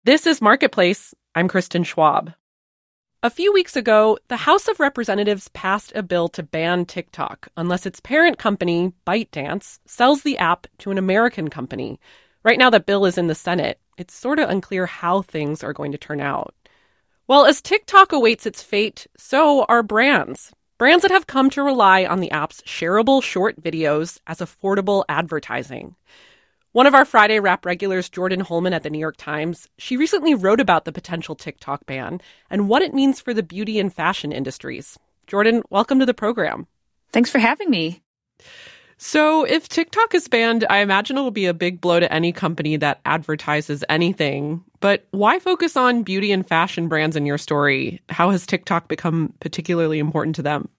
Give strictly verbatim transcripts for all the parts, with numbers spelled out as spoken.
This is Marketplace. I'm Kristen Schwab. A few weeks ago, the House of Representatives passed a bill to ban TikTok unless its parent company, ByteDance, sells the app to an American company. Right now, that bill is in the Senate. It's sort of unclear how things are going to turn out. Well, as TikTok awaits its fate, so are brands. Brands that have come to rely on the app's shareable short videos as affordable advertising. One of our Friday Wrap regulars, Jordan Holman at the New York Times, she recently wrote about the potential TikTok ban and what it means for the beauty and fashion industries. Jordan, welcome to the program. Thanks for having me. So if TikTok is banned, I imagine it'll be a big blow to any company that advertises anything. But why focus on beauty and fashion brands in your story? How has TikTok become particularly important to them?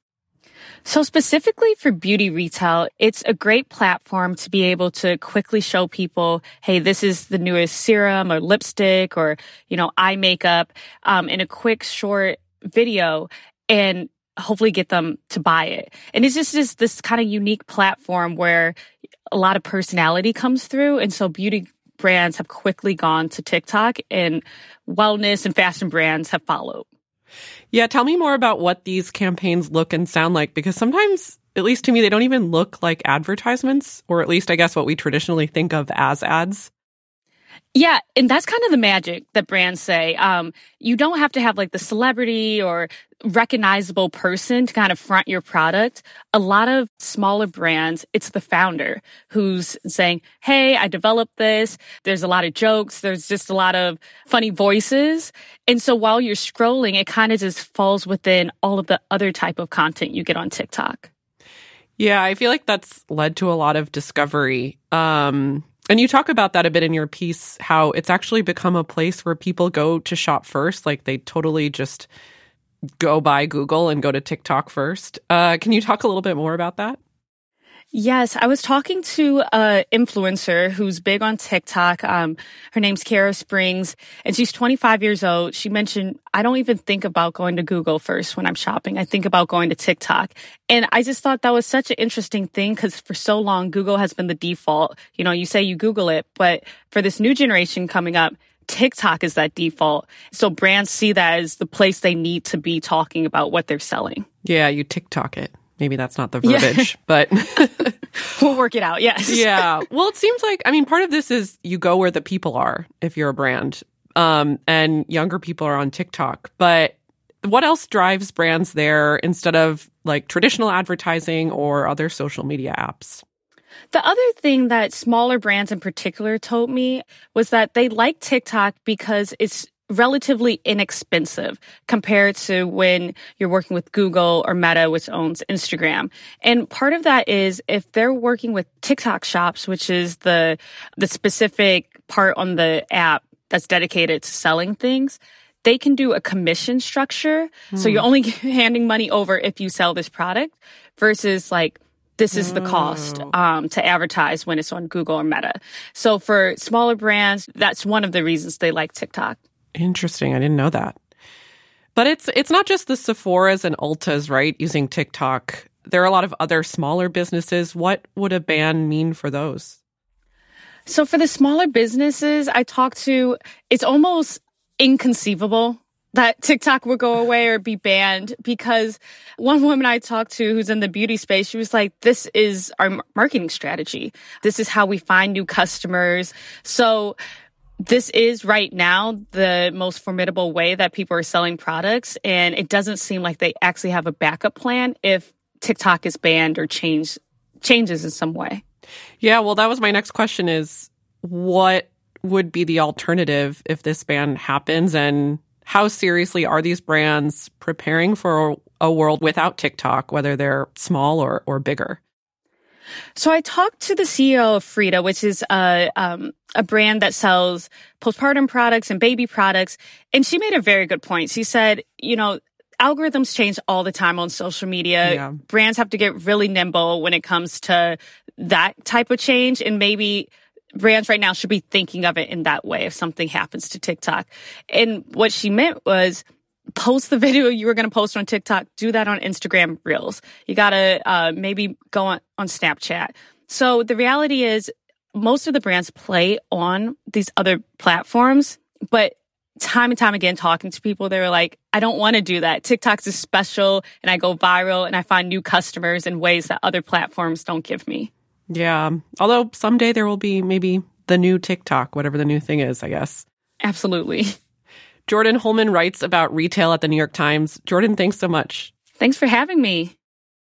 So specifically for beauty retail, it's a great platform to be able to quickly show people, hey, this is the newest serum or lipstick or, you know, eye makeup um, in a quick, short video and hopefully get them to buy it. And it's just, just this kind of unique platform where a lot of personality comes through. And so beauty brands have quickly gone to TikTok and wellness and fashion brands have followed. Yeah, tell me more about what these campaigns look and sound like, because sometimes, at least to me, they don't even look like advertisements, or at least I guess what we traditionally think of as ads. Yeah, and that's kind of the magic that brands say. Um, you don't have to have like the celebrity or recognizable person to kind of front your product. A lot of smaller brands, it's the founder who's saying, hey, I developed this. There's a lot of jokes. There's just a lot of funny voices. And so while you're scrolling, it kind of just falls within all of the other type of content you get on TikTok. Yeah, I feel like that's led to a lot of discovery. Um And you talk about that a bit in your piece, how it's actually become a place where people go to shop first. Like they totally just go by Google and go to TikTok first. Uh, can you talk a little bit more about that? Yes, I was talking to an influencer who's big on TikTok. Um, her name's Kara Springs, and she's twenty-five years old. She mentioned, I don't even think about going to Google first when I'm shopping. I think about going to TikTok. And I just thought that was such an interesting thing because for so long, Google has been the default. You know, you say you Google it, but for this new generation coming up, TikTok is that default. So brands see that as the place they need to be talking about what they're selling. Yeah, you TikTok it. Maybe that's not the verbiage, yeah. but we'll work it out. Yes. Yeah. Well, it seems like, I mean, part of this is you go where the people are if you're a brand, um, and younger people are on TikTok. But what else drives brands there instead of like traditional advertising or other social media apps? The other thing that smaller brands in particular told me was that they like TikTok because it's relatively inexpensive compared to when you're working with Google or Meta, which owns Instagram. And part of that is if they're working with TikTok shops, which is the the specific part on the app that's dedicated to selling things, they can do a commission structure. Mm. So you're only handing money over if you sell this product versus like this is the cost um, to advertise when it's on Google or Meta. So for smaller brands, that's one of the reasons they like TikTok. Interesting. I didn't know that. But it's it's not just the Sephoras and Ultas, right, using TikTok. There are a lot of other smaller businesses. What would a ban mean for those? So for the smaller businesses I talked to, it's almost inconceivable that TikTok would go away or be banned because one woman I talked to who's in the beauty space, she was like, this is our marketing strategy. This is how we find new customers. So this is right now the most formidable way that people are selling products. And it doesn't seem like they actually have a backup plan if TikTok is banned or change, changes in some way. Yeah, well, that was my next question is what would be the alternative if this ban happens? And how seriously are these brands preparing for a world without TikTok, whether they're small or, or bigger? So I talked to the C E O of Frida, which is a, um, a brand that sells postpartum products and baby products. And she made a very good point. She said, you know, algorithms change all the time on social media. Yeah. Brands have to get really nimble when it comes to that type of change. And maybe brands right now should be thinking of it in that way if something happens to TikTok. And what she meant was post the video you were going to post on TikTok, do that on Instagram Reels. You got to uh, maybe go on, on Snapchat. So the reality is most of the brands play on these other platforms But time and time again, talking to people, they were like, I don't want to do that. TikTok's is special and I go viral and I find new customers in ways that other platforms don't give me. Yeah. Although someday there will be maybe the new TikTok, whatever the new thing is, I guess. Absolutely. Jordan Holman writes about retail at the New York Times. Jordan, thanks so much. Thanks for having me.